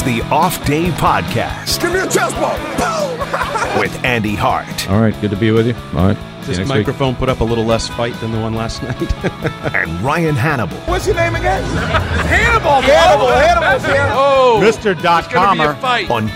the Off Day Podcast. Give me a chest bump. With Andy Hart. All right, good to be with you. All right. This microphone put up a little less fight than the one last night. And Ryan Hannibal. What's your name again? Hannibal. Hannibal's here. Oh, Mr.Comer On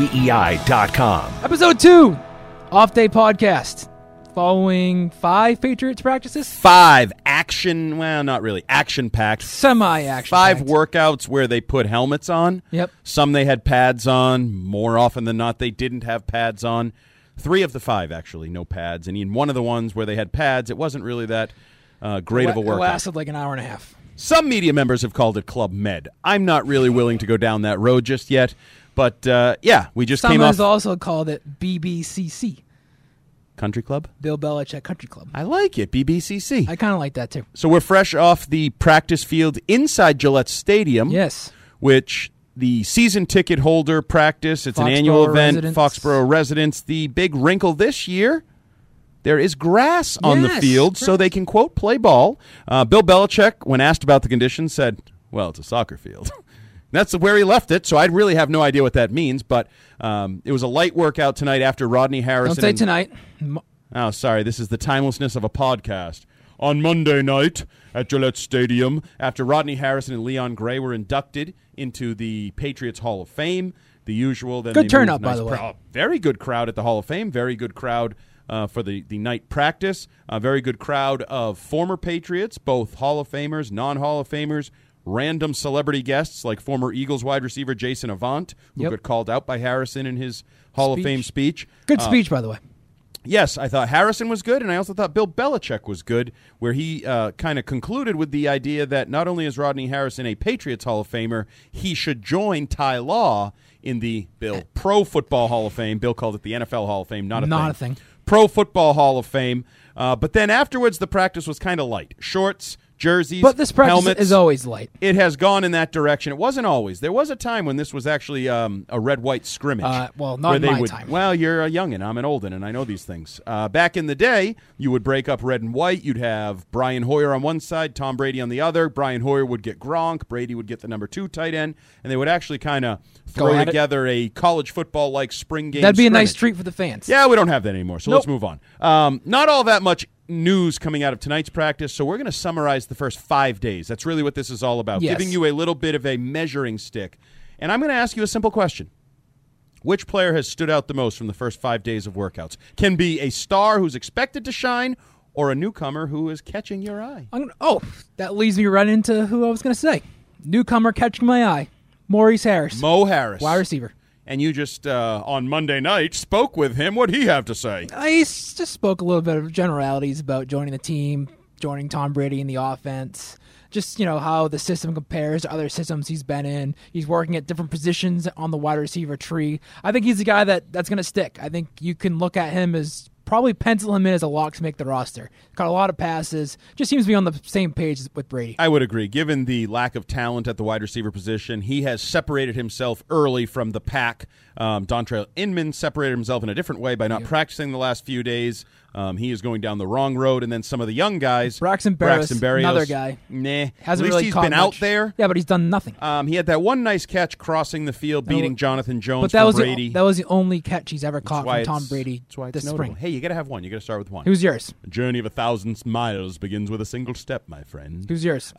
WEEI.com. Episode 2, Off Day Podcast. Following 5 Patriots practices? 5 action, well, not really, action-packed. Semi-action. 5 workouts where they put helmets on. Yep. Some they had pads on. More often than not, they didn't have pads on. 3 of the 5, actually, no pads. And in one of the ones where they had pads, it wasn't really that great of a workout. It lasted like an hour and a half. Some media members have called it Club Med. I'm not really willing to go down that road just yet. But, yeah, we just came off. Some has also called it BBCC. Country Club? Bill Belichick Country Club. I like it, BBCC. I kind of like that, too. So we're fresh off the practice field inside Gillette Stadium. Yes. Which the season ticket holder practice, it's an annual event, Foxborough residents. The big wrinkle this year, there is grass on the field, so they can, quote, play ball. Bill Belichick, when asked about the conditions, said, well, it's a soccer field. That's where he left it, so I really have no idea what that means. But it was a light workout tonight after Rodney Harrison. Don't say tonight. Oh, sorry. This is the timelessness of a podcast. On Monday night at Gillette Stadium, after Rodney Harrison and Leon Gray were inducted into the Patriots Hall of Fame, the usual. Then good turnout, by the way. Very good crowd at the Hall of Fame. Very good crowd for the night practice. A very good crowd of former Patriots, both Hall of Famers, non-Hall of Famers, random celebrity guests like former Eagles wide receiver Jason Avant, who got called out by Harrison in his Hall of Fame speech. Good speech, by the way. Yes, I thought Harrison was good, and I also thought Bill Belichick was good, where he kind of concluded with the idea that not only is Rodney Harrison a Patriots Hall of Famer, he should join Ty Law in the Pro Football Hall of Fame. Bill called it the NFL Hall of Fame, not a thing. Pro Football Hall of Fame. But then afterwards, the practice was kind of light. Shorts, jerseys, but this practice helmets, is always light. It has gone in that direction. It wasn't always. There was a time when this was actually a red-white scrimmage. Well, not in my time. Well, you're a youngin'. I'm an oldin', and I know these things. Back in the day, you would break up red and white. You'd have Brian Hoyer on one side, Tom Brady on the other. Brian Hoyer would get Gronk. Brady would get the number 2 tight end, and they would actually kind of throw together a college football-like spring game That'd be scrimmage. A nice treat for the fans. Yeah, we don't have that anymore, so let's move on. Not all that much news coming out of tonight's practice, so we're going to summarize the first 5 days. That's really what this is all about, giving you a little bit of a measuring stick. And I'm going to ask you a simple question. Which player has stood out the most from the first 5 days of workouts? Can be a star who's expected to shine or a newcomer who is catching your eye. That leads me right into who I was going to say. Newcomer catching my eye. Maurice Harris. Mo Harris. Wide receiver. And you just, on Monday night, spoke with him. What'd he have to say? He just spoke a little bit of generalities about joining the team, joining Tom Brady in the offense, just, how the system compares to other systems he's been in. He's working at different positions on the wide receiver tree. I think he's a guy that's going to stick. I think you can look at him as probably pencil him in as a lock to make the roster. Got a lot of passes. Just seems to be on the same page with Brady. I would agree. Given the lack of talent at the wide receiver position, he has separated himself early from the pack. Dontrell Inman separated himself in a different way by not practicing the last few days. He is going down the wrong road. And then some of the young guys. Braxton Berrios, another guy. Nah. Hasn't at least really he's been out there. Yeah, but he's done nothing. He had that one nice catch crossing the field, beating Jonathan Jones but that from was Brady. that was the only catch he's ever caught from Tom Brady this spring. Hey, you got to have one. You got to start with one. Who's yours? A journey of 1,000 miles begins with a single step, my friend. Who's yours?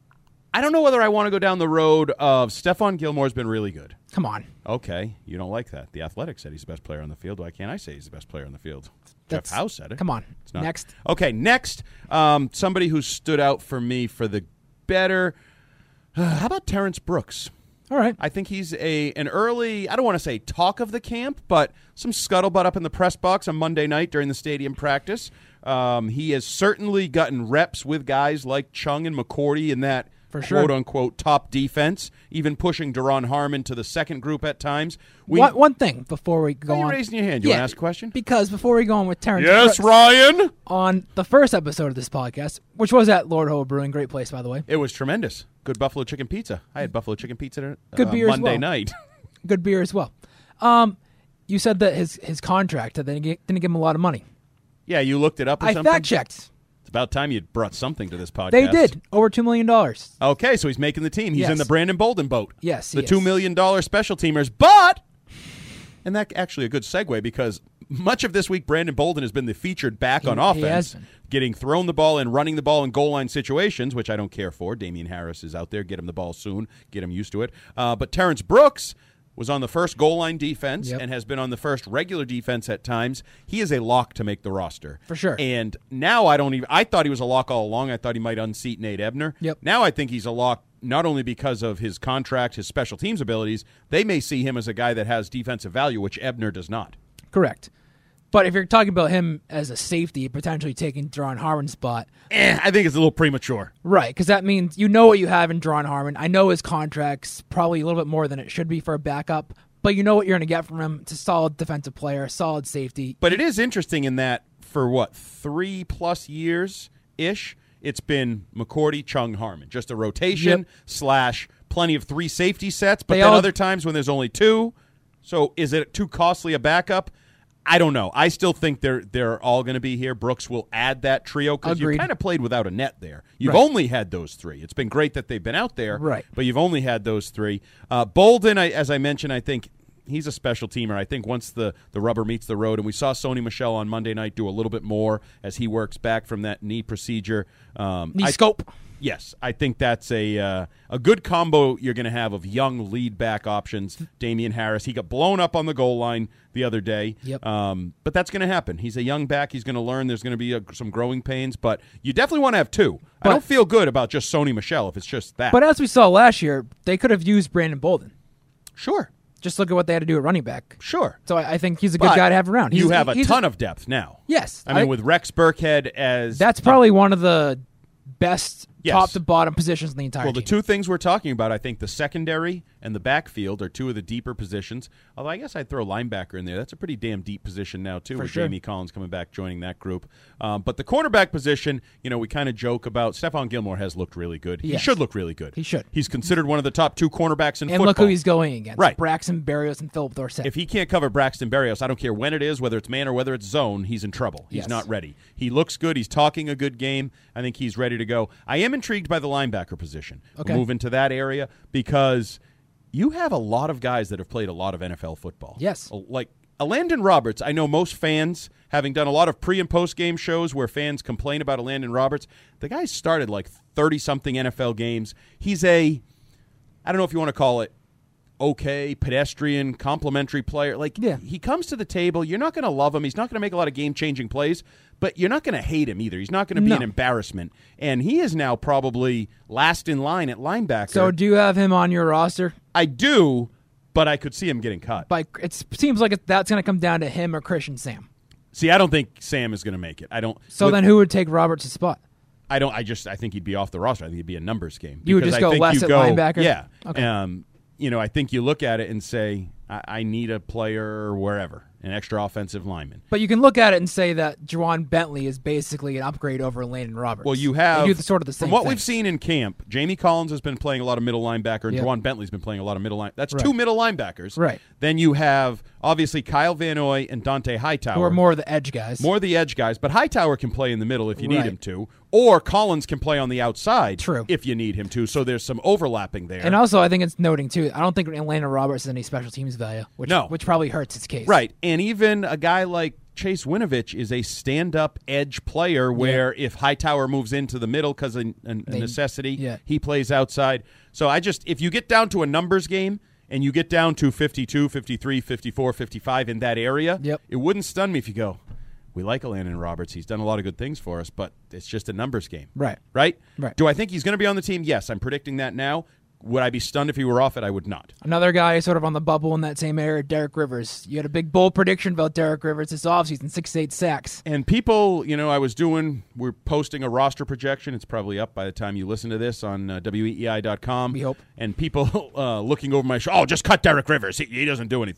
I don't know whether I want to go down the road of Stephon Gilmore's been really good. Come on. Okay, you don't like that. The Athletic said he's the best player on the field. Why can't I say he's the best player on the field? Jeff Howe said it. Come on. It's not. Next. Okay, next. Somebody who stood out for me for the better. How about Terrence Brooks? All right. I think he's an early, I don't want to say talk of the camp, but some scuttlebutt up in the press box on Monday night during the stadium practice. He has certainly gotten reps with guys like Chung and McCourty in that quote-unquote top defense, even pushing Daron Harmon to the second group at times. One thing before we go on. Why are you raising your hand? You want to ask a question? Because before we go on with Terrence Yes, Brooks, Ryan? on the first episode of this podcast, which was at Lord Howe Brewing, great place, by the way. It was tremendous. Good buffalo chicken pizza. I had buffalo chicken pizza Good beer Monday as well. night. Good beer as well. You said that his contract, that they didn't give him a lot of money. Yeah, you looked it up or something? I fact-checked. about time you brought something to this podcast. They did. Over $2 million. Okay, so he's making the team. He's in the Brandon Bolden boat. Yes, the $2 million special teamers. But, and that's actually a good segue because much of this week, Brandon Bolden has been the featured back on offense, getting thrown the ball and running the ball in goal line situations, which I don't care for. Damian Harris is out there. Get him the ball soon. Get him used to it. But Terrence Brooks was on the first goal line defense and has been on the first regular defense at times. He is a lock to make the roster. For sure. And now I thought he was a lock all along. I thought he might unseat Nate Ebner. Yep. Now I think he's a lock not only because of his contract, his special teams abilities. They may see him as a guy that has defensive value, which Ebner does not. Correct. But if you're talking about him as a safety, potentially taking Deron Harmon's spot. I think it's a little premature. Right, because that means you know what you have in Deron Harmon. I know his contract's probably a little bit more than it should be for a backup, but you know what you're going to get from him. It's a solid defensive player, a solid safety. But it is interesting in that for, 3+ years-ish, it's been McCourty, Chung, Harmon. Just a rotation / plenty of 3 safety sets, but then other times when there's only 2. So is it too costly a backup? I don't know. I still think they're all going to be here. Brooks will add that trio because you kind of played without a net there. You've only had those 3. It's been great that they've been out there, but you've only had those 3. Bolden, as I mentioned, I think he's a special teamer. I think once the rubber meets the road, and we saw Sony Michel on Monday night do a little bit more as he works back from that knee procedure. Knee scope. Yes, I think that's a good combo you're going to have of young lead back options. Damian Harris, he got blown up on the goal line the other day, but that's going to happen. He's a young back. He's going to learn. There's going to be some growing pains, but you definitely want to have 2. I don't feel good about just Sony Michel if it's just that. But as we saw last year, they could have used Brandon Bolden. Sure. Just look at what they had to do at running back. Sure. So I think he's a good guy to have around. You have a ton of depth now. Yes. I mean, with Rex Burkhead as... That's probably one of the best top to bottom positions in the entire team. Well, the 2 things we're talking about, I think the secondary and the backfield are 2 of the deeper positions. Although I guess I'd throw linebacker in there. That's a pretty damn deep position now, too, with Jamie Collins coming back, joining that group. But the cornerback position, we kind of joke about. Stephon Gilmore has looked really good. He should look really good. He should. He's considered one of the top 2 cornerbacks in football. And look who he's going against. Right. Braxton Berrios and Philip Dorsett. If he can't cover Braxton Berrios, I don't care when it is, whether it's man or whether it's zone, he's in trouble. He's not ready. He looks good. He's talking a good game. I think he's ready to go. I am intrigued by the linebacker position. Okay. We'll move into that area because you have a lot of guys that have played a lot of NFL football. Yes. Like Landon Roberts, I know most fans, having done a lot of pre- and post-game shows where fans complain about Landon Roberts, the guy started like 30-something NFL games. He's I don't know if you want to call it pedestrian, complimentary player. He comes to the table. You're not going to love him. He's not going to make a lot of game-changing plays, but you're not going to hate him either. He's not going to be an embarrassment. And he is now probably last in line at linebacker. So do you have him on your roster? I do, but I could see him getting cut. But it seems like that's going to come down to him or Christian Sam. See, I don't think Sam is going to make it. I don't. So then who would take Roberts' spot? I don't. I think he'd be off the roster. I think it'd be a numbers game. You would just go less at linebacker? Yeah. Okay. I think you look at it and say, I need a player wherever, an extra offensive lineman. But you can look at it and say that Juwan Bentley is basically an upgrade over Landon Roberts. Well, you have, they do sort of the same from what thing. we've seen in camp, Jamie Collins has been playing a lot of middle linebacker, and Juwan Bentley's been playing a lot of middle linebacker. That's 2 middle linebackers. Right. Then you have, obviously, Kyle Van Noy and Dante Hightower. Who are more of the edge guys. More of the edge guys, but Hightower can play in the middle if you need him to. Or Collins can play on the outside if you need him to, so there's some overlapping there. And also, I think it's noting, too, I don't think Landon Roberts has any special teams value, which probably hurts his case. Right, and even a guy like Chase Winovich is a stand-up edge player where if Hightower moves into the middle because of a necessity, he plays outside. So if you get down to a numbers game and you get down to 52, 53, 54, 55 in that area, it wouldn't stun me if you go, we like Landon Roberts. He's done a lot of good things for us, but it's just a numbers game. Right. Do I think he's going to be on the team? Yes, I'm predicting that now. Would I be stunned if he were off it? I would not. Another guy sort of on the bubble in that same area, Derek Rivers. You had a big bold prediction about Derek Rivers this offseason, 6-8 sacks. And people, we're posting a roster projection. It's probably up by the time you listen to this on WEEI.com. We hope. And people looking over my shoulder, just cut Derek Rivers. He doesn't do anything.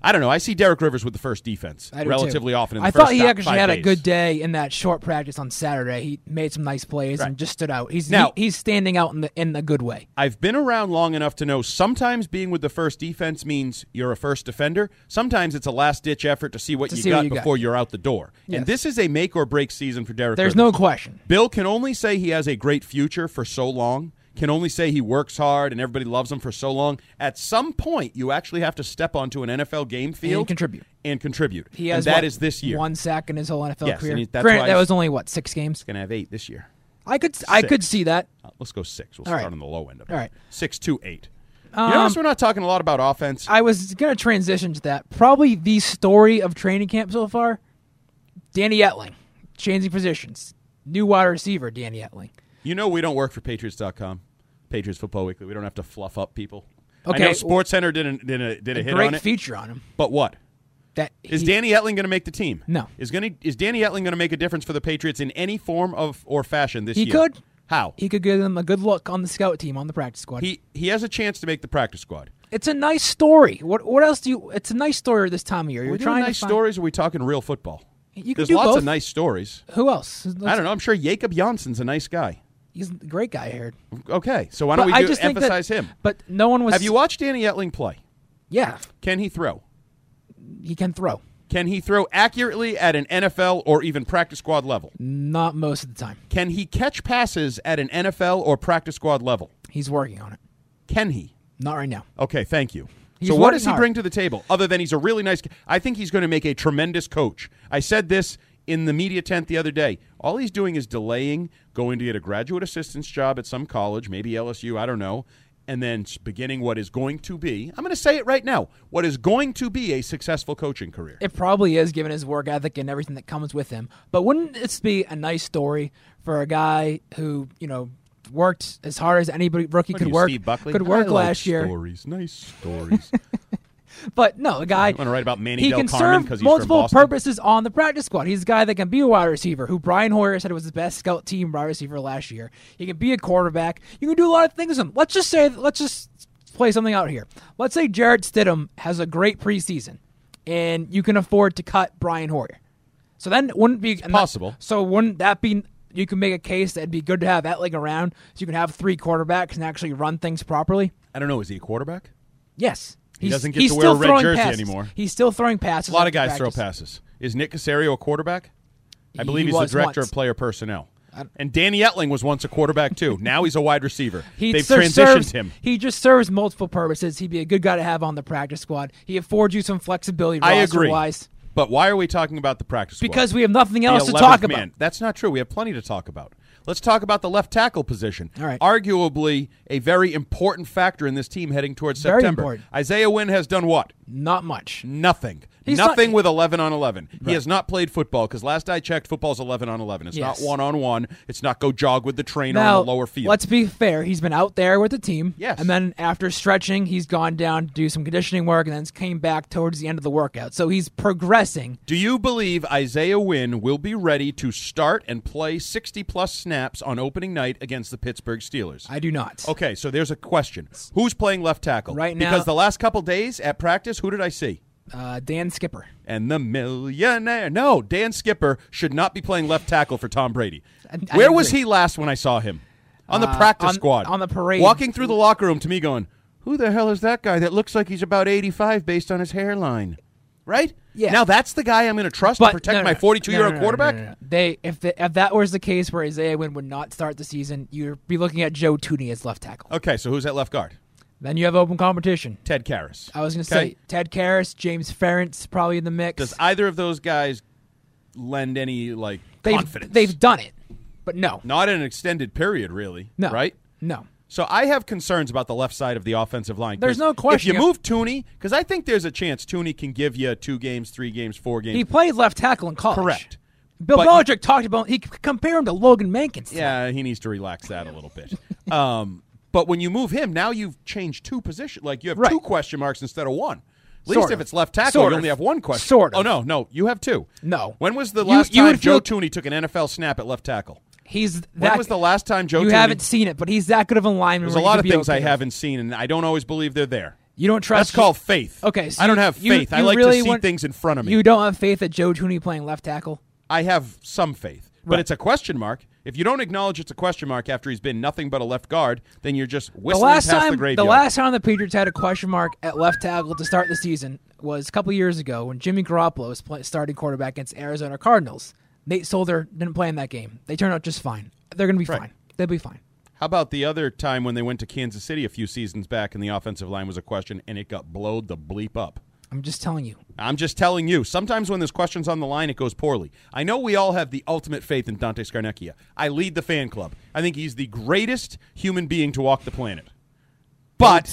I don't know. I see Derek Rivers with the first defense relatively often in the I first thought he actually had days. a good day in that short practice on Saturday. He made some nice plays and just stood out. He's standing out in the good way. I've been around long enough to know sometimes being with the first defense means you're a first defender. Sometimes it's a last-ditch effort to see what you got before you're out the door. Yes. And this is a make-or-break season for Derek Rivers. There's no question. Bill can only say he has a great future for so long. Can only say he works hard and everybody loves him for so long. At some point, you actually have to step onto an NFL game field and contribute. He has that is this year. 1 sack in his whole NFL career. Granted, that was only 6 games. He's going to have 8 this year. I could see that. Let's go 6. We'll start on the low end of it. All right. 6 to 8. You notice we're not talking a lot about offense. I was going to transition to that. Probably the story of training camp so far. Danny Etling, changing positions. New wide receiver, Danny Etling. You know we don't work for Patriots.com, Patriots Football Weekly. We don't have to fluff up people. Okay, I know SportsCenter did a hit on it. Great feature on him. But what? Is Danny Etling going to make the team? No. Is Danny Etling going to make a difference for the Patriots in any form or fashion this year? He could. How? He could give them a good look on the scout team, on the practice squad. He has a chance to make the practice squad. It's a nice story. What else do you? It's a nice story this time of year. Are we doing nice stories, or are we talking real football? There's lots both. of nice stories. Who else? I don't know. I'm sure Jacob Janssen's a nice guy. He's a great guy, I heard. Okay, so why don't we emphasize him? But no one was. Have you watched Danny Etling play? Yeah. Can he throw? He can throw. Can he throw accurately at an NFL or even practice squad level? Not most of the time. Can he catch passes at an NFL or practice squad level? He's working on it. Can he? Not right now. Okay, thank you. So what does he bring to the table other than he's a really nice guy? I think he's going to make a tremendous coach. I said this in the media tent the other day. All he's doing is delaying going to get a graduate assistant's job at some college, maybe LSU, I don't know, and then beginning what is going to be, I'm going to say it right now, what is going to be a successful coaching career. It probably is, given his work ethic and everything that comes with him. But wouldn't this be a nice story for a guy who, worked as hard as anybody rookie could work? Steve Buckley? Could work last year. Nice stories. But no, a guy. I want to write about Manny He Del can Carmen serve because he's multiple from Boston. purposes on the practice squad. He's a guy that can be a wide receiver, who Brian Hoyer said was the best scout team wide receiver last year. He can be a quarterback. You can do a lot of things with him. Let's just play something out here. Let's say Jarrett Stidham has a great preseason, and you can afford to cut Brian Hoyer. So then wouldn't be possible. So wouldn't that be? You can make a case that it'd be good to have Etling around, so you can have 3 quarterbacks and actually run things properly. I don't know. Is he a quarterback? Yes. He doesn't get to wear a red jersey anymore. He's still throwing passes. A lot of guys throw passes. Is Nick Caserio a quarterback? I believe he's the director of player personnel. And Danny Etling was once a quarterback, too. Now he's a wide receiver. They've transitioned him. He just serves multiple purposes. He'd be a good guy to have on the practice squad. He affords you some flexibility roster-wise. But why are we talking about the practice squad? Because we have nothing else to talk about. That's not true. We have plenty to talk about. Let's talk about the left tackle position. All right. Arguably a very important factor in this team heading towards September. Very important. Isaiah Wynn has done what? Not much. Nothing. Nothing with 11 on 11. Right. He has not played football because last I checked, football's 11 on 11. It's not 1-on-1. It's not go jog with the trainer on the lower field. Let's be fair. He's been out there with the team. Yes. And then after stretching, he's gone down to do some conditioning work and then came back towards the end of the workout. So he's progressing. Do you believe Isaiah Wynn will be ready to start and play 60-plus snaps on opening night against the Pittsburgh Steelers? I do not. Okay, so there's a question. Who's playing left tackle? Right now. Because the last couple days at practice, who did I see? Dan Skipper. And the millionaire. No, Dan Skipper should not be playing left tackle for Tom Brady. Where was he last when I saw him? On the practice squad. On the parade. Walking through the locker room to me going, who the hell is that guy that looks like he's about 85 based on his hairline? Right? Yeah. Now that's the guy I'm going to trust to protect my 42-year-old quarterback? No. If that was the case where Isaiah Wynn would not start the season, you'd be looking at Joe Tooney as left tackle. Okay, so who's at left guard? Then you have open competition. Ted Karras. I was going to say Ted Karras, James Ferentz probably in the mix. Does either of those guys lend any confidence? They've done it, but no. Not in an extended period, really. No. Right? No. So I have concerns about the left side of the offensive line. There's no question. If you move Tooney, because I think there's a chance Tooney can give you 2 games, 3 games, 4 games. He played left tackle in college. Correct. Bill Belichick talked about he compared him to Logan Mankins. Yeah, he needs to relax that a little bit. But when you move him, now you've changed 2 positions. Like you have 2 question marks instead of 1. At least if it's left tackle, you only have 1 question. Sort of. Oh, no, you have 2. No. When was the last time Joe Tooney took an NFL snap at left tackle? When was the last time Joe Tooney? You haven't seen it, but he's that good of a lineman. There's a lot of things I haven't seen, and I don't always believe they're there. You don't trust. That's called faith. Okay, so I don't have faith. I like really to see things in front of me. You don't have faith that Joe Thuney playing left tackle? I have some faith, but it's a question mark. If you don't acknowledge it's a question mark after he's been nothing but a left guard, then you're just whistling past the graveyard. The last time the Patriots had a question mark at left tackle to start the season was a couple years ago when Jimmy Garoppolo was starting quarterback against Arizona Cardinals. Nate Solder didn't play in that game. They turned out just fine. They're going to be fine. They'll be fine. How about the other time when they went to Kansas City a few seasons back and the offensive line was a question and it got blowed the bleep up? I'm just telling you. I'm just telling you. Sometimes when there's questions on the line, it goes poorly. I know we all have the ultimate faith in Dante Scarnecchia. I lead the fan club. I think he's the greatest human being to walk the planet. But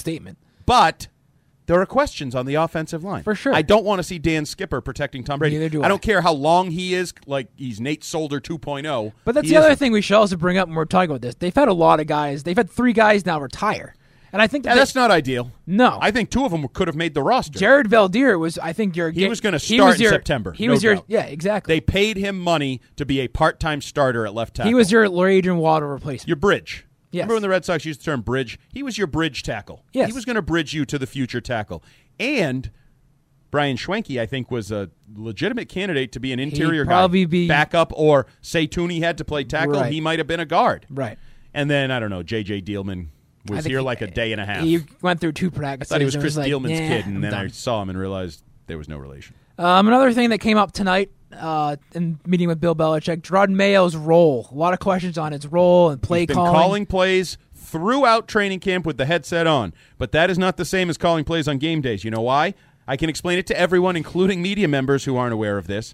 there are questions on the offensive line. For sure. I don't want to see Dan Skipper protecting Tom Brady. Neither do I. Don't care how long he is, like he's Nate Solder 2.0. But that's the other thing we should also bring up when we're talking about this. They've had a lot of guys. They've had 3 guys now retire. And I think that's not ideal. No. I think 2 of them could have made the roster. Jared Valdir was, I think, he was going to start in September. Yeah, exactly. They paid him money to be a part-time starter at left tackle. He was your Adrian Waddle replacement. Your bridge. Yes. Remember when the Red Sox used the term bridge? He was your bridge tackle. Yes. He was going to bridge you to the future tackle. And Brian Schwenke, I think, was a legitimate candidate to be an interior guy. Backup, or say Thuney had to play tackle, right. He might have been a guard. Right. And then, I don't know, J.J. Dealman was here like a day and a half. He went through 2 practices. I thought he was Chris Dealman's kid, and then I saw him and realized there was no relation. Another thing that came up tonight in meeting with Bill Belichick, Gerard Mayo's role. A lot of questions on his role and play calling. He's been calling plays throughout training camp with the headset on, but that is not the same as calling plays on game days. You know why? I can explain it to everyone, including media members who aren't aware of this.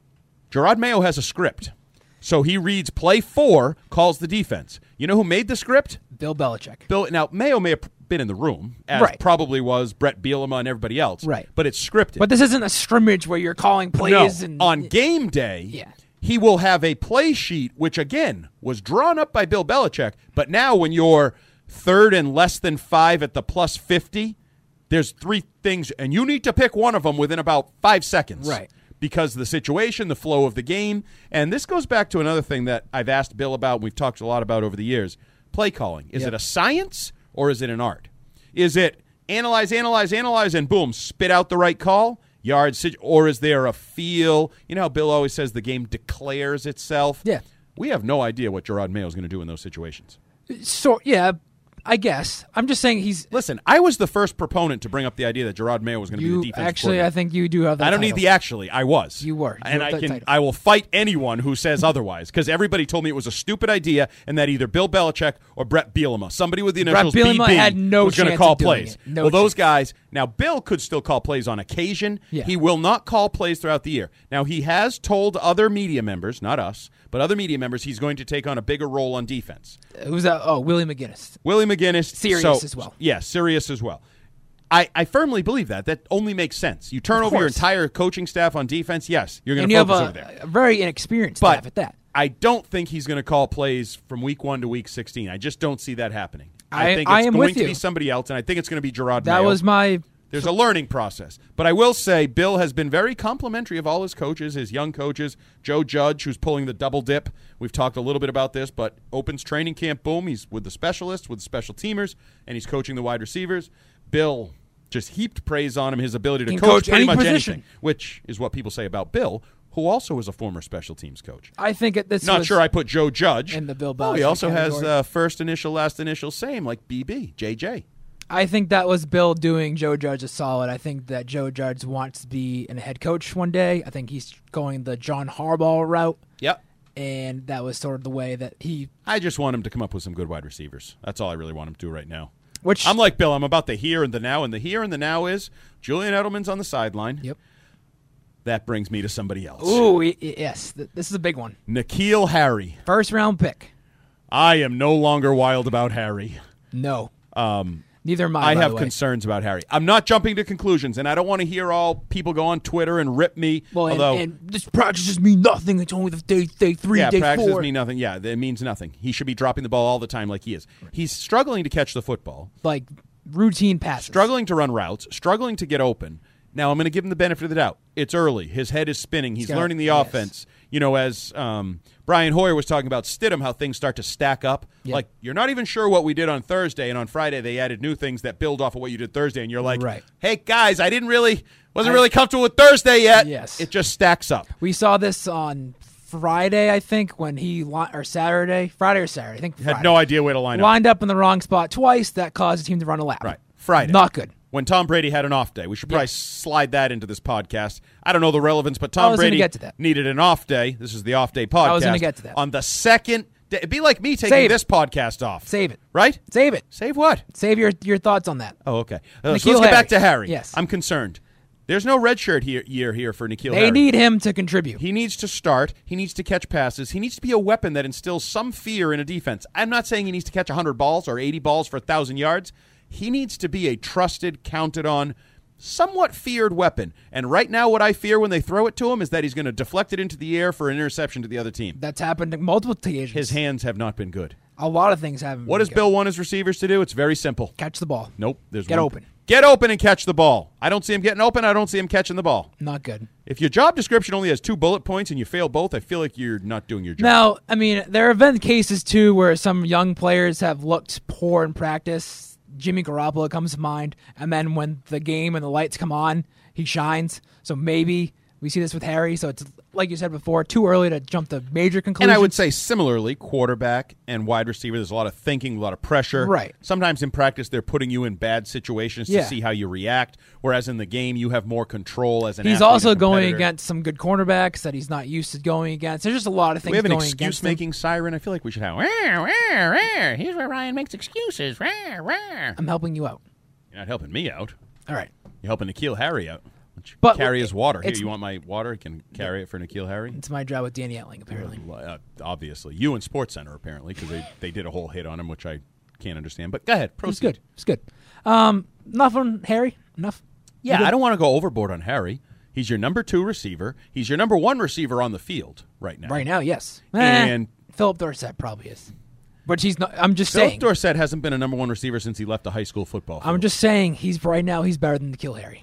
Gerard Mayo has a script. So he reads play 4, calls the defense. You know who made the script? Bill Belichick. Now, Mayo may have been in the room, as probably was Brett Bielema and everybody else. Right. But it's scripted. But this isn't a scrimmage where you're calling plays. No. On game day, he will have a play sheet, which, again, was drawn up by Bill Belichick. But now when you're 3rd and less than 5 at the plus 50, there's 3 things, and you need to pick one of them within about 5 seconds. Right. Because of the situation, the flow of the game. And this goes back to another thing that I've asked Bill about, and we've talked a lot about over the years. Play calling. Is it a science or is it an art? Is it analyze, and boom, spit out the right call, yards, or is there a feel? You know how Bill always says the game declares itself? Yeah. We have no idea what Gerard Mayo is going to do in those situations. So, yeah, I guess. I'm just saying he's... Listen, I was the first proponent to bring up the idea that Gerard Mayo was going to be the defensive coordinator. I think you do have that I don't title. need the actually. I was. You were. And I will fight anyone who says otherwise, because everybody told me it was a stupid idea and that either Bill Belichick or Brett Bielema, somebody with the initials BB, had no was going to call plays. Those chance. guys... Now, Bill could still call plays on occasion. Yeah. He will not call plays throughout the year. Now, he has told other media members, not us, but other media members, he's going to take on a bigger role on defense. Who's that? Oh, Willie McGinnis. Willie McGinnis. Serious as well. Yeah, serious as well. I firmly believe that. That only makes sense. You turn over your entire coaching staff on defense, yes, you're going to focus over there. And you have a very inexperienced staff at that. I don't think he's going to call plays from week 1 to week 16. I just don't see that happening. I think it's going to be somebody else, and I think it's going to be Gerard Mayo. That was my... There's a learning process. But I will say Bill has been very complimentary of all his coaches, his young coaches. Joe Judge, who's pulling the double dip. We've talked a little bit about this, but opens training camp, boom. He's with the specialists, with the special teamers, and he's coaching the wide receivers. Bill just heaped praise on him, his ability to coach pretty much anything, which is what people say about Bill, who also was a former special teams coach. I think this Not sure I put Joe Judge. In the Bill Belichick he also category. has first initial, last initial, same, like BB, JJ. I think that was Bill doing Joe Judge a solid. I think that Joe Judge wants to be a head coach one day. I think he's going the John Harbaugh route. Yep. And that was sort of the way that he... I just want him to come up with some good wide receivers. That's all I really want him to do right now. Which I'm like Bill. I'm about the here and the now, and the here and the now is Julian Edelman's on the sideline. Yep. That brings me to somebody else. Ooh, yes. This is a big one. N'Keal Harry. First-round pick. I am no longer wild about Harry. No. Neither am I have concerns about Harry. I'm not jumping to conclusions, and I don't want to hear all people go on Twitter and rip me. Well, and this practices mean nothing. It's only the day 3, day 4. Practices mean nothing. Yeah, it means nothing. He should be dropping the ball all the time like he is. He's struggling to catch the football. Like routine passes. Struggling to run routes. Struggling to get open. Now, I'm going to give him the benefit of the doubt. It's early. His head is spinning. He's learning the offense. as Brian Hoyer was talking about Stidham, how things start to stack up. Yep. Like, you're not even sure what we did on Thursday, and on Friday they added new things that build off of what you did Thursday, and you're like, right. Hey, guys, wasn't really comfortable with Thursday yet. Yes. It just stacks up. We saw this on Friday, I think, when or Saturday. Friday or Saturday, I think Friday. Had no idea where to line up. Lined up in the wrong spot twice. That caused the team to run a lap. Right. Friday. Not good. When Tom Brady had an off day. We should probably slide that into this podcast. I don't know the relevance, but Tom Brady needed an off day. This is the off day podcast. I was going to get to that. On the second day. It'd be like me taking this podcast off. Save it. Right? Save it. Save what? Save your thoughts on that. Oh, okay. So let's get back to Harry. Yes. I'm concerned. There's no redshirt year here for N'Keal Harry. They need him to contribute. He needs to start. He needs to catch passes. He needs to be a weapon that instills some fear in a defense. I'm not saying he needs to catch 100 balls or 80 balls for 1,000 yards. He needs to be a trusted, counted on, somewhat feared weapon. And right now what I fear when they throw it to him is that he's going to deflect it into the air for an interception to the other team. That's happened multiple occasions. His hands have not been good. A lot of things haven't been good. What does Bill want his receivers to do? It's very simple. Catch the ball. Nope. Get open. Get open and catch the ball. I don't see him getting open. I don't see him catching the ball. Not good. If your job description only has 2 bullet points and you fail both, I feel like you're not doing your job. Now, I mean, there have been cases, too, where some young players have looked poor in practice. Jimmy Garoppolo comes to mind. And then when the game and the lights come on, he shines. So maybe we see this with Harry. So it's, like you said before, too early to jump to major conclusions. And I would say similarly, quarterback and wide receiver, there's a lot of thinking, a lot of pressure. Right. Sometimes in practice, they're putting you in bad situations to see how you react, whereas in the game, you have more control as an athlete. He's also going against some good cornerbacks that he's not used to going against. There's just a lot of things going against him. We have an excuse-making siren. I feel like we should have, here's where Ryan makes excuses. I'm helping you out. You're not helping me out. All right. You're helping N'Keal Harry out. But carry his water. Here, you want my water? I can carry it for N'Keal Harry. It's my job with Danny Etling, apparently. Obviously. You and SportsCenter, apparently, because they did a whole hit on him, which I can't understand. But go ahead. Proceed. It's good. Enough on Harry? Enough? Yeah, I don't want to go overboard on Harry. He's your number 2 receiver. He's your number 1 receiver on the field right now. Right now, yes. And Philip Dorsett probably is. But he's not. I'm just saying. Philip Dorsett hasn't been a number 1 receiver since he left the high school football field. I'm just saying he's better than N'Keal Harry.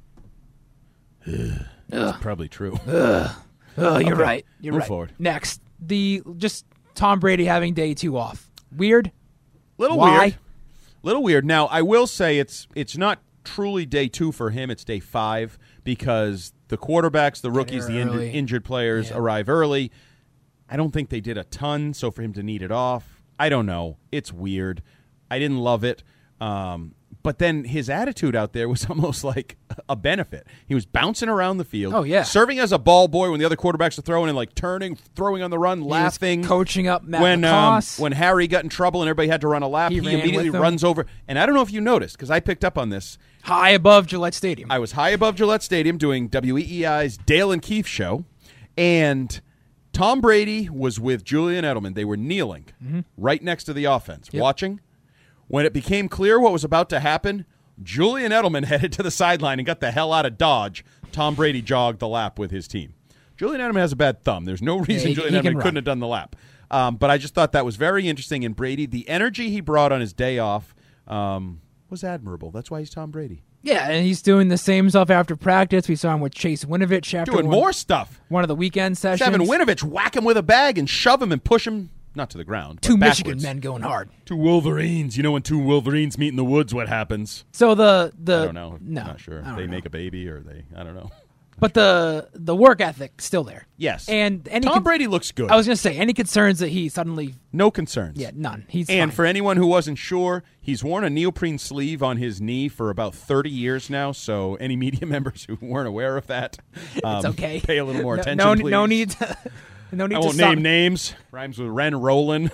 That's probably true. Oh, you're right. You're Move right. forward. Next, just Tom Brady having day 2 off. Weird. Why? Little weird. Now, I will say it's not truly day 2 for him. It's day 5 because the quarterbacks, the rookies, the injured players arrive early. I don't think they did a ton, so for him to need it off, I don't know. It's weird. I didn't love it. But then his attitude out there was almost like a benefit. He was bouncing around the field. Oh, yeah. Serving as a ball boy when the other quarterbacks are throwing and like turning, throwing on the run, laughing. Coaching up Matt McCoss. When Harry got in trouble and everybody had to run a lap, he immediately runs over. And I don't know if you noticed, because I picked up on this. High above Gillette Stadium. I was high above Gillette Stadium doing WEEI's Dale and Keefe show. And Tom Brady was with Julian Edelman. They were kneeling right next to the offense, watching. When it became clear what was about to happen, Julian Edelman headed to the sideline and got the hell out of Dodge. Tom Brady jogged the lap with his team. Julian Edelman has a bad thumb. There's no reason Julian Edelman couldn't have done the lap. But I just thought that was very interesting in Brady. The energy he brought on his day off was admirable. That's why he's Tom Brady. Yeah, and he's doing the same stuff after practice. We saw him with Chase Winovich after doing more stuff. One of the weekend sessions. Having Winovich whack him with a bag and shove him and push him. Not to the ground. Two backwards. Michigan men going hard. 2 Wolverines. You know when 2 Wolverines meet in the woods, what happens? So I don't know. No, I'm not sure. They make a baby or I don't know. But the work ethic's still there. Yes. And Tom Brady looks good. I was going to say, any concerns that he suddenly... No concerns. Yeah, none. He's And fine. for anyone who wasn't sure, he's worn a neoprene sleeve on his knee for about 30 years now, so any media members who weren't aware of that, it's okay. Pay a little more attention, please. No need to... No need I won't name names. Rhymes with Ren Roland.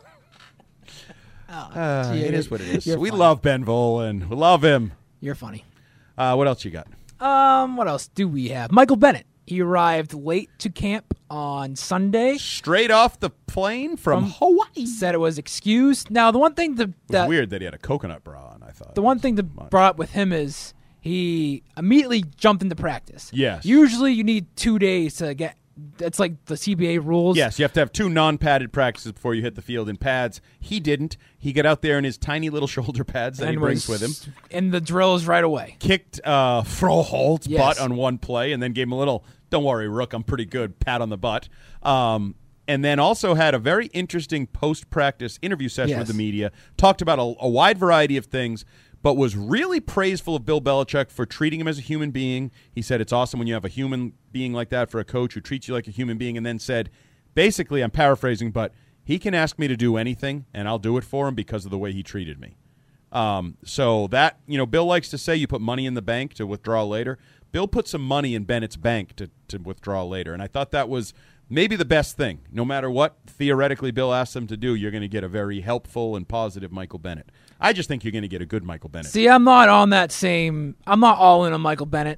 It is what it is. We love Ben Volen. We love him. You're funny. What else you got? What else do we have? Michael Bennett. He arrived late to camp on Sunday. Straight off the plane from Hawaii. Said it was excused. Now, the one thing it was weird that he had a coconut bra on, I thought. The one thing that brought up with him is he immediately jumped into practice. Yes. Usually you need 2 days to get It's like the CBA rules. Yes, you have to have 2 non-padded practices before you hit the field in pads. He didn't. He got out there in his tiny little shoulder pads that he brings with him. In the drills right away. Kicked Froholt's butt on one play and then gave him a little, don't worry, Rook, I'm pretty good, pat on the butt. And then also had a very interesting post-practice interview session with the media. Talked about a wide variety of things, but was really praiseful of Bill Belichick for treating him as a human being. He said it's awesome when you have a human being like that for a coach who treats you like a human being, and then said, basically, I'm paraphrasing, but he can ask me to do anything, and I'll do it for him because of the way he treated me. So that, Bill likes to say you put money in the bank to withdraw later. Bill put some money in Bennett's bank to withdraw later, and I thought that was maybe the best thing. No matter what theoretically Bill asks them to do, you're going to get a very helpful and positive Michael Bennett. I just think you're going to get a good Michael Bennett. See, I'm not on that same. I'm not all in on Michael Bennett.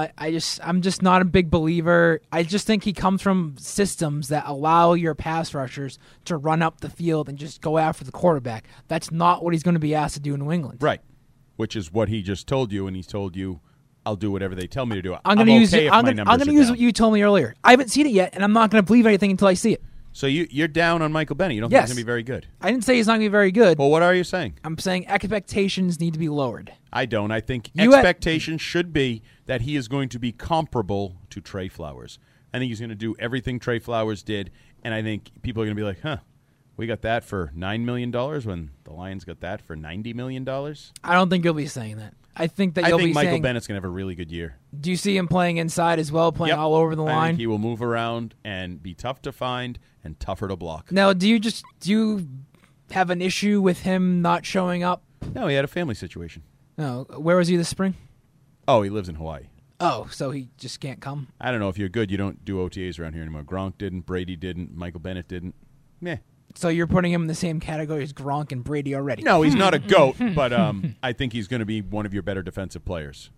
I'm just not a big believer. I just think he comes from systems that allow your pass rushers to run up the field and just go after the quarterback. That's not what he's going to be asked to do in New England. Right, which is what he just told you, and he's told you, I'll do whatever they tell me to do. I'm going to use what you told me earlier. I haven't seen it yet, and I'm not going to believe anything until I see it. So you're down on Michael Bennett. You don't think he's going to be very good? I didn't say he's not going to be very good. Well, what are you saying? I'm saying expectations need to be lowered. I don't. I think expectations should be that he is going to be comparable to Trey Flowers. I think he's going to do everything Trey Flowers did, and I think people are going to be like, we got that for $9 million when the Lions got that for $90 million? I don't think you'll be saying that. I think Michael Bennett's going to have a really good year. Do you see him playing inside as well, playing all over the line? I think he will move around and be tough to find and tougher to block. Now, do you have an issue with him not showing up? No, he had a family situation. No, where was he this spring? Oh, he lives in Hawaii. Oh, so he just can't come? I don't know. If you're good, you don't do OTAs around here anymore. Gronk didn't, Brady didn't, Michael Bennett didn't. Meh. So you're putting him in the same category as Gronk and Brady already? No, he's not a GOAT, but I think he's going to be one of your better defensive players.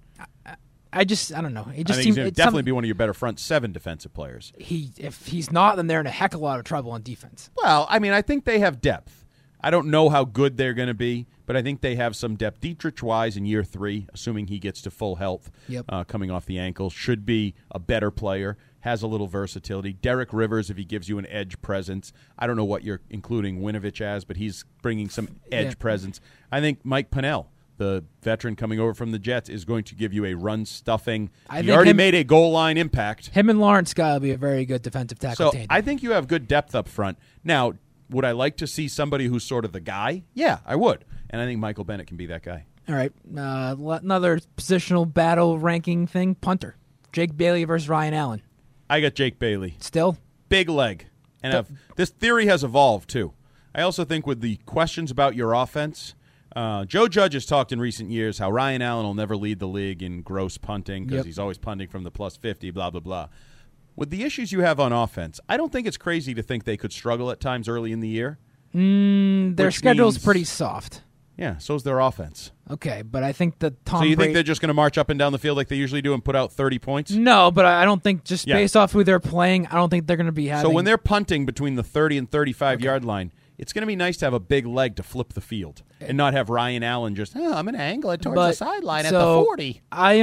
I don't know. It just I think he's going to definitely be one of your better front 7 defensive players. If he's not, then they're in a heck of a lot of trouble on defense. Well, I think they have depth. I don't know how good they're going to be, but I think they have some depth. Dietrich-Wise in year 3, assuming he gets to full health, coming off the ankle, should be a better player, has a little versatility. Derek Rivers, if he gives you an edge presence. I don't know what you're including Winovich as, but he's bringing some edge presence. I think Mike Pennell, the veteran coming over from the Jets, is going to give you a run-stuffing. He already made a goal-line impact. Him and Lawrence Guy will be a very good defensive tackle. So I think you have good depth up front. Now, would I like to see somebody who's sort of the guy? Yeah, I would. And I think Michael Bennett can be that guy. All right. Another positional battle ranking thing. Punter. Jake Bailey versus Ryan Allen. I got Jake Bailey. Still? Big leg. And this theory has evolved, too. I also think with the questions about your offense, Joe Judge has talked in recent years how Ryan Allen will never lead the league in gross punting because he's always punting from the plus 50, blah, blah, blah. With the issues you have on offense, I don't think it's crazy to think they could struggle at times early in the year. Their schedule's pretty soft. Yeah, so's their offense. Okay, but I think that So you think they're just going to march up and down the field like they usually do and put out 30 points? No, but I don't think just based off who they're playing, I don't think they're going to be having... So when they're punting between the 30 and 35-yard line, it's going to be nice to have a big leg to flip the field and not have Ryan Allen just, I'm going to angle it towards the sideline at the 40.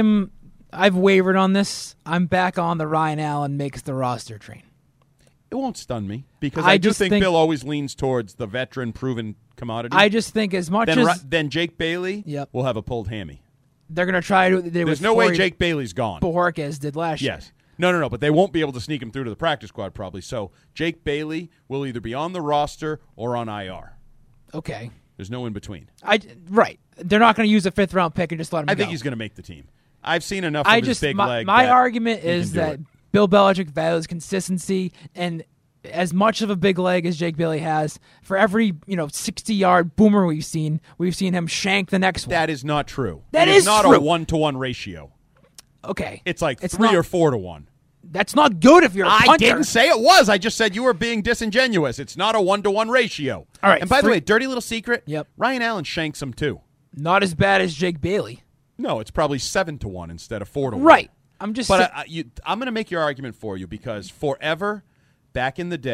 I've wavered on this. I'm back on the Ryan Allen makes the roster train. It won't stun me because I do think Bill always leans towards the veteran, proven commodity. I just think as much as... Then Jake Bailey will have a pulled hammy. They're going to try to... There's no way Jake Bailey's gone. Bojorquez did last year. Yes. No, but they won't be able to sneak him through to the practice squad probably. So Jake Bailey will either be on the roster or on IR. Okay. There's no in between. Right. They're not going to use a 5th-round pick and just let him go. I think he's going to make the team. I've seen enough of his big leg. My argument is that Bill Belichick values consistency, and as much of a big leg as Jake Bailey has, for every 60-yard boomer we've seen him shank the next one. That is not true. That is not true. a 1-to-1 ratio. Okay. It's like 3 or 4 to 1. That's not good if you're a punter. I didn't say it was. I just said you were being disingenuous. It's not a 1-to-1 ratio. All right. And by the way, dirty little secret, Yep. Ryan Allen shanks him too. Not as bad as Jake Bailey. No, it's probably 7-to-1 instead of 4-to-1. Right. I'm just But I'm going to make your argument for you because forever, back in the day,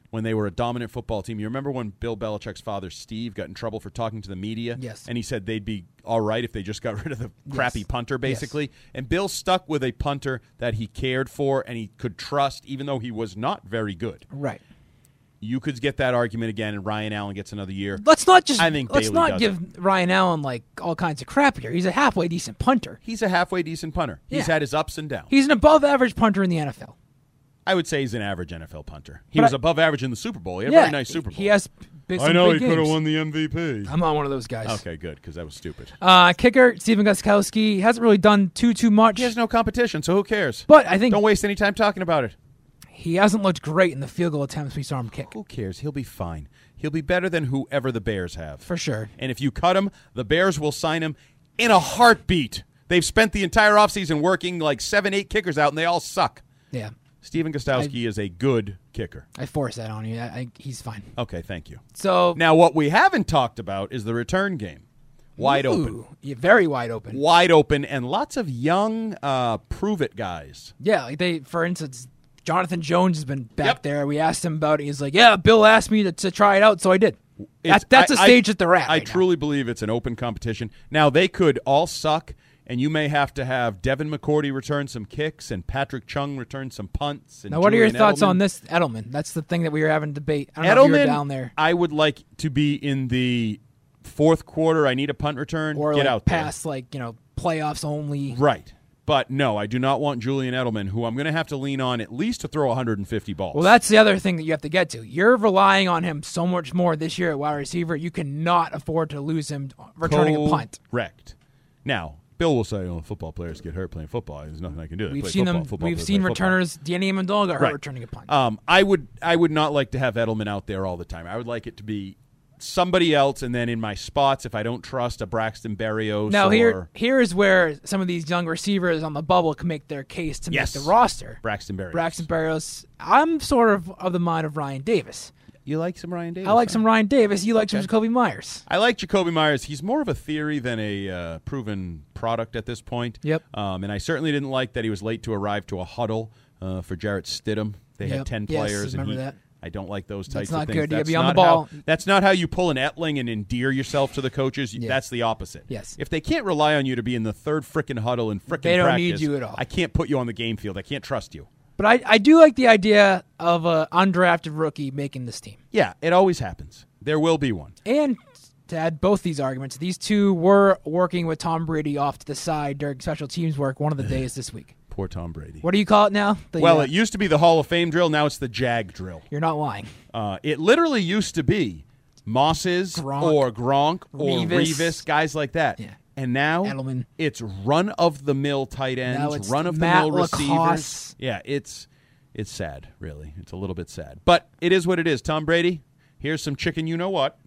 when they were a dominant football team. You remember when Bill Belichick's father, Steve, got in trouble for talking to the media? Yes. And he said they'd be all right if they just got rid of the crappy punter, basically. Yes. And Bill stuck with a punter that he cared for and he could trust, even though he was not very good. Right. You could get that argument again, and Ryan Allen gets another year. Let's not Bailey give Ryan Allen like all kinds of crap here. He's a halfway decent punter. He's a halfway decent punter. He's had his ups and downs. He's an above average punter in the NFL. I would say he's an average NFL punter. He was above average in the Super Bowl. He had a very nice Super Bowl. He has big I know big he could have games. won the MVP. I'm not one of those guys. Okay, good, because that was stupid. Kicker, Stephen Gostkowski. He hasn't really done too much. He has no competition, so who cares? But I think don't waste any time talking about it. he hasn't looked great in the field goal attempts we saw him kick. Who cares? He'll be fine. He'll be better than whoever the Bears have. For sure. And if you cut him, the Bears will sign him in a heartbeat. They've spent the entire offseason working like 7-8 kickers out, and they all suck. Yeah. Stephen Gostkowski is a good kicker. I forced that on you. He's fine. Okay, thank you. So now what we haven't talked about is the return game. Wide open. Yeah, very wide open. Wide open, and lots of young prove-it guys. Yeah, like for instance, Jonathan Jones has been back there. We asked him about it. He's like, yeah, Bill asked me to try it out, so I did. That's a stage that they're at. I truly believe it's an open competition. Now, they could all suck, and you may have to have Devin McCourty return some kicks and Patrick Chung return some punts. And now, what are your thoughts Edelman on this Edelman? That's the thing that we were having debate. I don't know if you were down there. I would like to be in the fourth quarter. I need a punt return. Or get like out past there. Playoffs only. Right. But no, I do not want Julian Edelman, who I'm going to have to lean on at least to throw 150 balls. Well, that's the other thing that you have to get to. You're relying on him so much more this year at wide receiver. You cannot afford to lose him returning a punt. Correct. Now, Bill will say, football players get hurt playing football. There's nothing I can do. We've seen returners. Danny Amendola got hurt returning a punt. I would not like to have Edelman out there all the time. I would like it to be somebody else, and then in my spots, if I don't trust a Braxton Berrios. Now, here is where some of these young receivers on the bubble can make their case to make the roster. Braxton Berrios. I'm sort of the mind of Ryan Davis. You like some Ryan Davis? I like some Ryan Davis. You like some Jacoby Myers. I like Jacoby Myers. He's more of a theory than a proven product at this point. Yep. And I certainly didn't like that he was late to arrive to a huddle for Jarrett Stidham. They had 10 players. Remember that. I don't like those types of things. That's not good. You got to be on the ball. That's not how you pull an Etling and endear yourself to the coaches. That's the opposite. Yes. If they can't rely on you to be in the third frickin' huddle and frickin' practice, they don't need you at all. I can't put you on the game field. I can't trust you. But I do like the idea of an undrafted rookie making this team. Yeah, it always happens. There will be one. And to add both these arguments, these two were working with Tom Brady off to the side during special teams work one of the days this week. Poor Tom Brady. What do you call it now? It used to be the Hall of Fame drill. Now it's the Jag drill. You're not lying. It literally used to be Moss's Gronk or Revis, guys like that. Yeah. And now Edelman. It's run-of-the-mill tight ends, run-of-the-mill receivers. Yeah, it's sad, really. It's a little bit sad. But it is what it is. Tom Brady, here's some chicken you-know-what.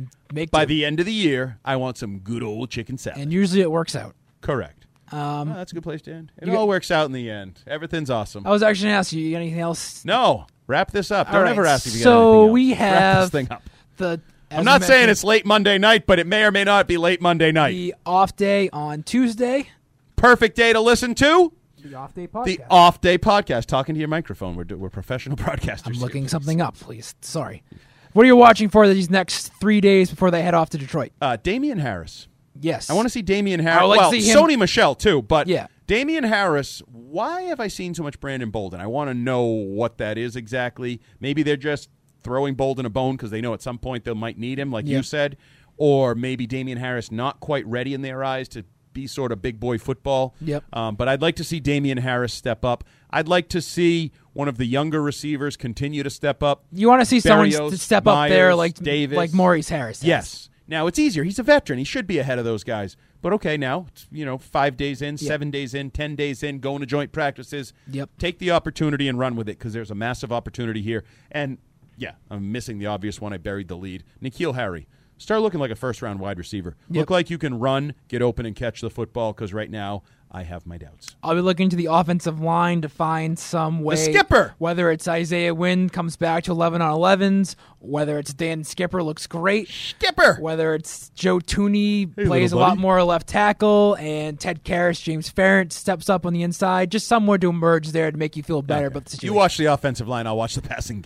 By the end of the year, I want some good old chicken salad. And usually it works out. Correct. That's a good place to end. It all works out in the end. Everything's awesome. I was actually going to ask you anything else? No. Wrap this up. Don't ever ask if you got anything else. So we have wrap this thing up. I'm not saying it's late Monday night, but it may or may not be late Monday night. The off day on Tuesday. Perfect day to listen to. The off day podcast. The off day podcast. Talking to your microphone. We're professional broadcasters. I'm looking something up, please. Sorry. What are you watching for these next 3 days before they head off to Detroit? Damian Harris. Yes. I want to see Damian Harris. See Sony Michel too, but yeah. Damian Harris, why have I seen so much Brandon Bolden? I want to know what that is exactly. Maybe they're just throwing Bolden a bone because they know at some point they might need him, like you said. Or maybe Damian Harris not quite ready in their eyes to be sort of big boy football. Yep. But I'd like to see Damian Harris step up. I'd like to see one of the younger receivers continue to step up. You want to see someone to step up there like Davis. Like Maurice Harris. Yes. Now, it's easier. He's a veteran. He should be ahead of those guys. But okay, now, 5 days in, 7 days in, 10 days in, going to joint practices. Yep. Take the opportunity and run with it because there's a massive opportunity here. And, yeah, I'm missing the obvious one. I buried the lead. N'Keal Harry. Start looking like a first-round wide receiver. Yep. Look like you can run, get open, and catch the football because right now I have my doubts. I'll be looking to the offensive line to find some way. The skipper! Whether it's Isaiah Wynn comes back to 11 on 11s, whether it's Dan Skipper looks great. Skipper! Whether it's Joe Tooney plays a lot more left tackle, and Ted Karras, James Ferentz steps up on the inside. Just somewhere to emerge there to make you feel better about the situation. You watch the offensive line, I'll watch the passing game.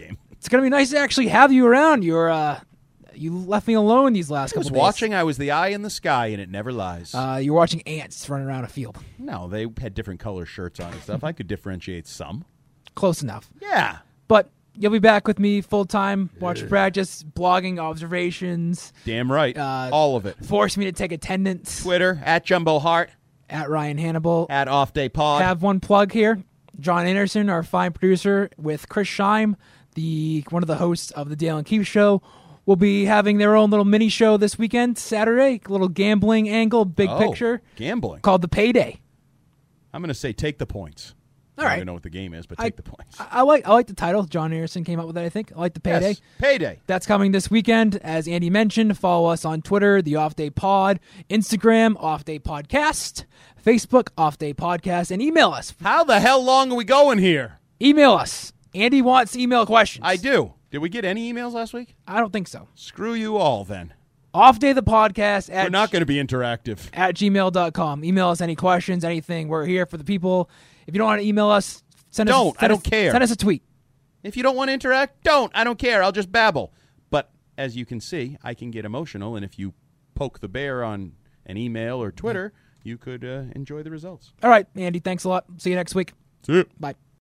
It's going to be nice to actually have you around. You left me alone these last couple days. days. Watching. I was the eye in the sky, and it never lies. You're watching ants running around a field. No, they had different color shirts on and stuff. I could differentiate some. Close enough. Yeah. But you'll be back with me full-time, watch practice, blogging, observations. Damn right. All of it. Force me to take attendance. Twitter, at Jumbo Hart. At Ryan Hannibal. At Off Day Pod. Have one plug here. John Anderson, our fine producer, with Chris Scheim, one of the hosts of the Dale and Keefe Show, will be having their own little mini show this weekend, Saturday. A little gambling angle, big picture. Gambling. Called The Payday. I'm going to say take the points. All I right. don't even know what the game is, but take the points. I like the title. John Anderson came up with it, I think. I like The Payday. Yes, Payday. That's coming this weekend. As Andy mentioned, follow us on Twitter, The Off Day Pod, Instagram, Off Day Podcast, Facebook, Off Day Podcast, and email us. How the hell long are we going here? Email us. Andy wants email questions. I do. Did we get any emails last week? I don't think so. Screw you all then. Off Day the Podcast We're not going to be interactive. At gmail.com. Email us any questions, anything. We're here for the people. If you don't want to email us, I don't care. Send us a tweet. If you don't want to interact, don't. I don't care. I'll just babble. But as you can see, I can get emotional, and if you poke the bear on an email or Twitter, you could enjoy the results. All right, Andy, thanks a lot. See you next week. See you. Bye.